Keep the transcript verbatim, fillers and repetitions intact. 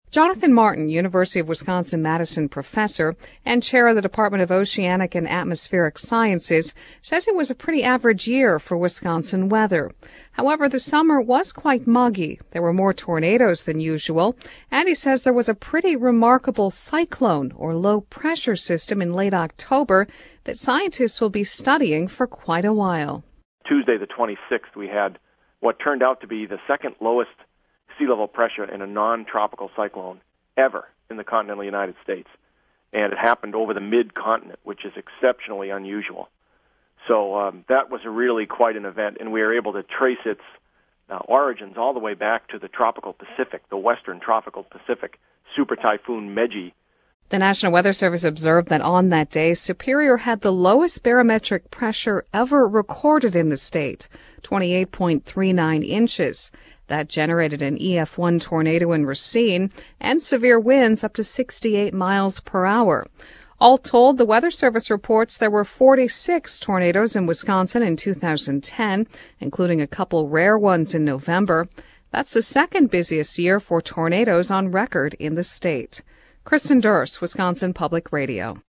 Jonathan Martin, University of Wisconsin-Madison professor and chair of the Department of Oceanic and Atmospheric Sciences, says it was a pretty average year for Wisconsin weather. However, the summer was quite muggy. There were more tornadoes than usual, and he says there was a pretty remarkable cyclone or low-pressure system in late October that scientists will be studying for quite a while. Tuesday the twenty-sixth, we had what turned out to be the second lowest sea level pressure in a non-tropical cyclone ever in the continental United States. And it happened over the mid-continent, which is exceptionally unusual. So um, that was really quite an event, and we were able to trace its uh, origins all the way back to the tropical Pacific, the western tropical Pacific, Super Typhoon Meiji. The National Weather Service observed that on that day, Superior had the lowest barometric pressure ever recorded in the state, twenty-eight point three nine inches. That generated an E F one tornado in Racine and severe winds up to sixty-eight miles per hour. All told, the Weather Service reports there were forty-six tornadoes in Wisconsin in two thousand ten, including a couple rare ones in November. That's the second busiest year for tornadoes on record in the state. Kristen Durst, Wisconsin Public Radio.